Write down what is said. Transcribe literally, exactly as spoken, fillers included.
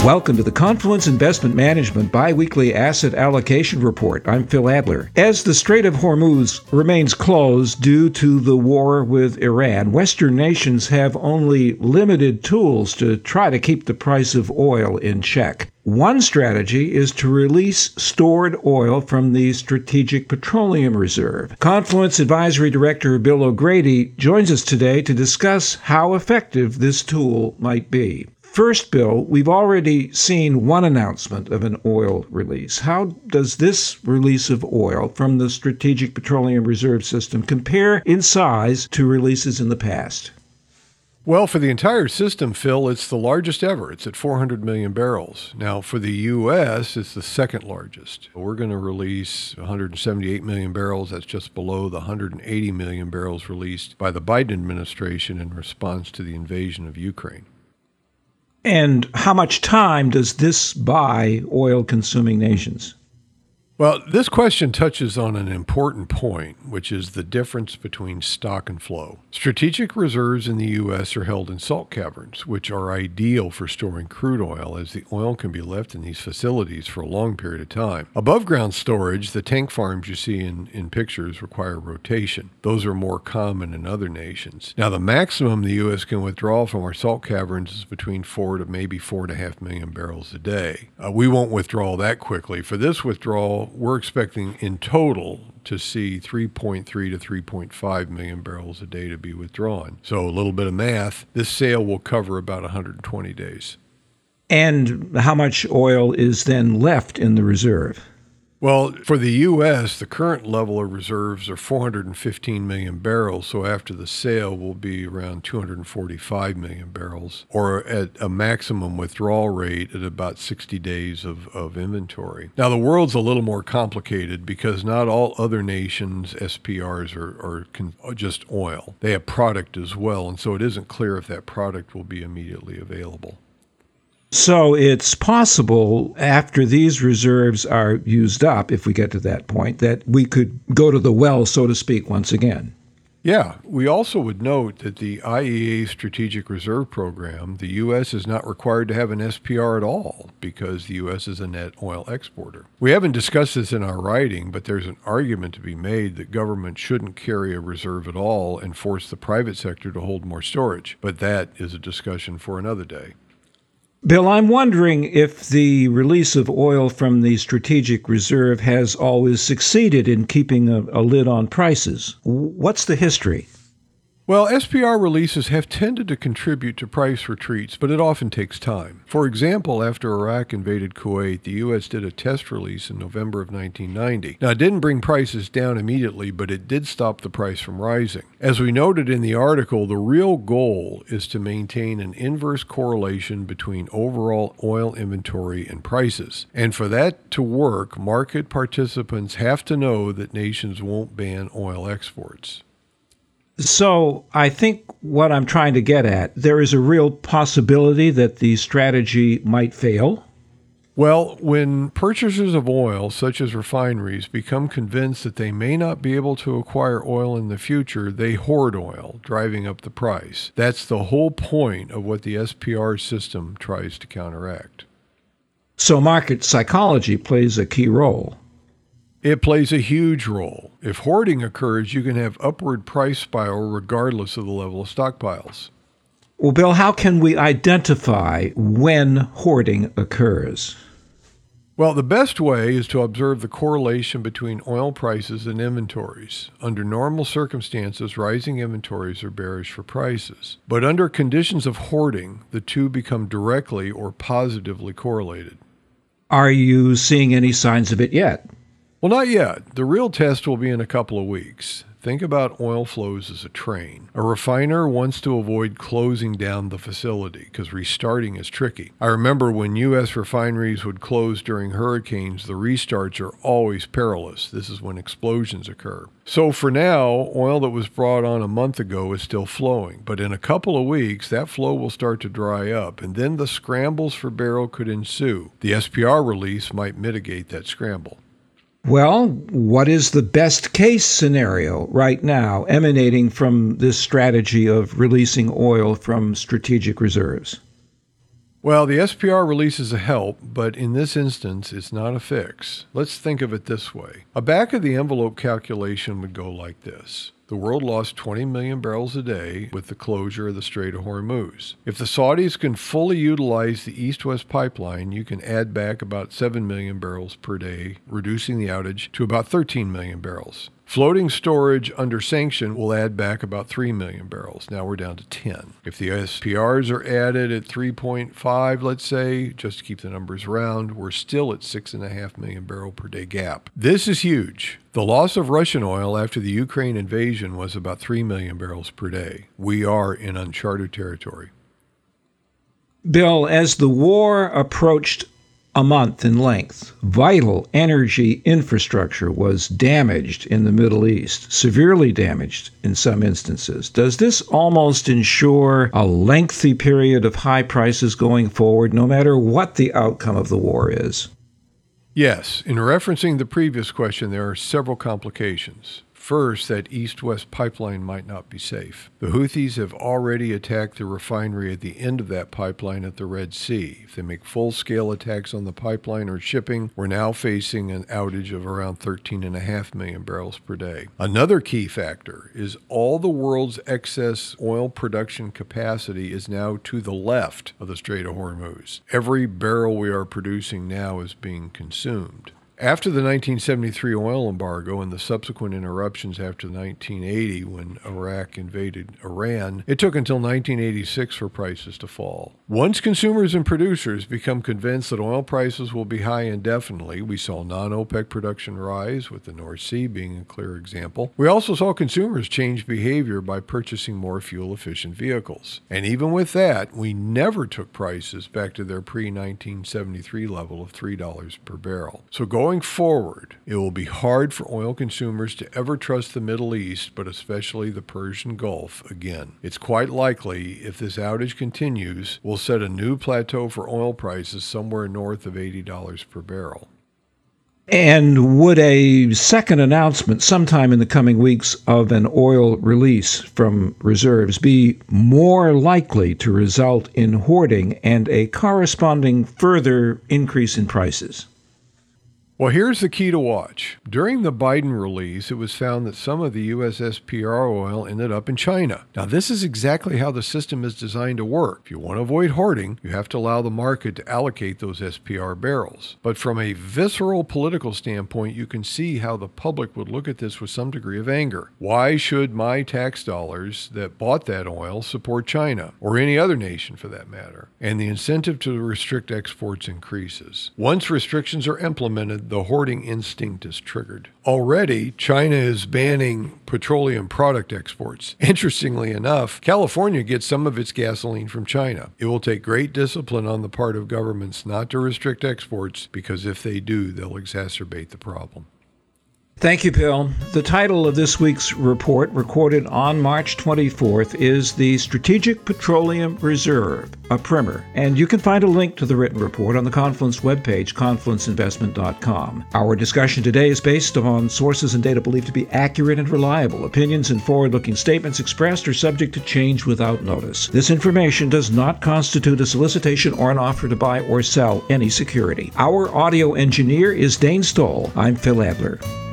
Welcome to the Confluence Investment Management Biweekly Asset Allocation Report. I'm Phil Adler. As the Strait of Hormuz remains closed due to the war with Iran, Western nations have only limited tools to try to keep the price of oil in check. One strategy is to release stored oil from the Strategic Petroleum Reserve. Confluence Advisory Director Bill O'Grady joins us today to discuss how effective this tool might be. First, Bill, we've already seen one announcement of an oil release. How does this release of oil from the Strategic Petroleum Reserve System compare in size to releases in the past? Well, for the entire system, Phil, it's the largest ever. It's at four hundred million barrels. Now, for the U S, it's the second largest. We're going to release one hundred seventy-eight million barrels. That's just below the one hundred eighty million barrels released by the Biden administration in response to the invasion of Ukraine. And how much time does this buy oil-consuming nations? Well, this question touches on an important point, which is the difference between stock and flow. Strategic reserves in the U S are held in salt caverns, which are ideal for storing crude oil, as the oil can be left in these facilities for a long period of time. Above ground storage, the tank farms you see in, in pictures require rotation. Those are more common in other nations. Now, the maximum the U S can withdraw from our salt caverns is between four to maybe four and a half million barrels a day. Uh, we won't withdraw that quickly. For this withdrawal, we're expecting in total to see three point three to three point five million barrels a day to be withdrawn. So a little bit of math, this sale will cover about one hundred twenty days. And how much oil is then left in the reserve? Well, for the U S, the current level of reserves are four hundred fifteen million barrels, so after the sale will be around two hundred forty-five million barrels, or at a maximum withdrawal rate at about sixty days of, of inventory. Now, the world's a little more complicated because not all other nations' S P Rs are, are, con- are just oil. They have product as well, and so it isn't clear if that product will be immediately available. So it's possible after these reserves are used up, if we get to that point, that we could go to the well, so to speak, once again. Yeah, we also would note that the I E A Strategic Reserve Program, the U S is not required to have an S P R at all because the U S is a net oil exporter. We haven't discussed this in our writing, but there's an argument to be made that government shouldn't carry a reserve at all and force the private sector to hold more storage. But that is a discussion for another day. Bill, I'm wondering if the release of oil from the Strategic Reserve has always succeeded in keeping a, a lid on prices. What's the history? Well, S P R releases have tended to contribute to price retreats, but it often takes time. For example, after Iraq invaded Kuwait, the U S did a test release in November of nineteen ninety. Now, it didn't bring prices down immediately, but it did stop the price from rising. As we noted in the article, the real goal is to maintain an inverse correlation between overall oil inventory and prices. And for that to work, market participants have to know that nations won't ban oil exports. So I think what I'm trying to get at, there is a real possibility that the strategy might fail. Well, when purchasers of oil, such as refineries, become convinced that they may not be able to acquire oil in the future, they hoard oil, driving up the price. That's the whole point of what the S P R system tries to counteract. So market psychology plays a key role. It plays a huge role. If hoarding occurs, you can have upward price spiral regardless of the level of stockpiles. Well, Bill, how can we identify when hoarding occurs? Well, the best way is to observe the correlation between oil prices and inventories. Under normal circumstances, rising inventories are bearish for prices. But under conditions of hoarding, the two become directly or positively correlated. Are you seeing any signs of it yet? Well, not yet. The real test will be in a couple of weeks. Think about oil flows as a train. A refiner wants to avoid closing down the facility because restarting is tricky. I remember when U S refineries would close during hurricanes, the restarts are always perilous. This is when explosions occur. So for now, oil that was brought on a month ago is still flowing. But in a couple of weeks, that flow will start to dry up, and then the scrambles for barrel could ensue. The S P R release might mitigate that scramble. Well, what is the best case scenario right now emanating from this strategy of releasing oil from strategic reserves? Well, the S P R release is a help, but in this instance, it's not a fix. Let's think of it this way. A back-of-the-envelope calculation would go like this. The world lost twenty million barrels a day with the closure of the Strait of Hormuz. If the Saudis can fully utilize the East-West pipeline, you can add back about seven million barrels per day, reducing the outage to about thirteen million barrels. Floating storage under sanction will add back about three million barrels. Now we're down to ten. If the S P Rs are added at three point five, let's say, just to keep the numbers round, we're still at six point five million barrel per day gap. This is huge. The loss of Russian oil after the Ukraine invasion was about three million barrels per day. We are in uncharted territory. Bill, as the war approached a month in length, vital energy infrastructure was damaged in the Middle East, severely damaged in some instances. Does this almost ensure a lengthy period of high prices going forward, no matter what the outcome of the war is? Yes. In referencing the previous question, there are several complications. First, that east-west pipeline might not be safe. The Houthis have already attacked the refinery at the end of that pipeline at the Red Sea. If they make full-scale attacks on the pipeline or shipping, we're now facing an outage of around thirteen point five million barrels per day. Another key factor is all the world's excess oil production capacity is now to the left of the Strait of Hormuz. Every barrel we are producing now is being consumed. After the nineteen seventy-three oil embargo and the subsequent interruptions after nineteen eighty when Iraq invaded Iran, it took until nineteen eighty-six for prices to fall. Once consumers and producers become convinced that oil prices will be high indefinitely, we saw non-OPEC production rise, with the North Sea being a clear example. We also saw consumers change behavior by purchasing more fuel-efficient vehicles. And even with that, we never took prices back to their pre-nineteen seventy-three level of three dollars per barrel. So go Going forward, it will be hard for oil consumers to ever trust the Middle East, but especially the Persian Gulf again. It's quite likely, if this outage continues, we'll set a new plateau for oil prices somewhere north of eighty dollars per barrel. And would a second announcement sometime in the coming weeks of an oil release from reserves be more likely to result in hoarding and a corresponding further increase in prices? Well, here's the key to watch. During the Biden release, it was found that some of the U S S P R oil ended up in China. Now, this is exactly how the system is designed to work. If you want to avoid hoarding, you have to allow the market to allocate those S P R barrels. But from a visceral political standpoint, you can see how the public would look at this with some degree of anger. Why should my tax dollars that bought that oil support China, or any other nation for that matter? And the incentive to restrict exports increases. Once restrictions are implemented, the hoarding instinct is triggered. Already, China is banning petroleum product exports. Interestingly enough, California gets some of its gasoline from China. It will take great discipline on the part of governments not to restrict exports, because if they do, they'll exacerbate the problem. Thank you, Bill. The title of this week's report, recorded on March twenty-fourth, is The Strategic Petroleum Reserve, a primer. And you can find a link to the written report on the Confluence webpage, confluence investment dot com. Our discussion today is based on sources and data believed to be accurate and reliable. Opinions and forward-looking statements expressed are subject to change without notice. This information does not constitute a solicitation or an offer to buy or sell any security. Our audio engineer is Dane Stoll. I'm Phil Adler.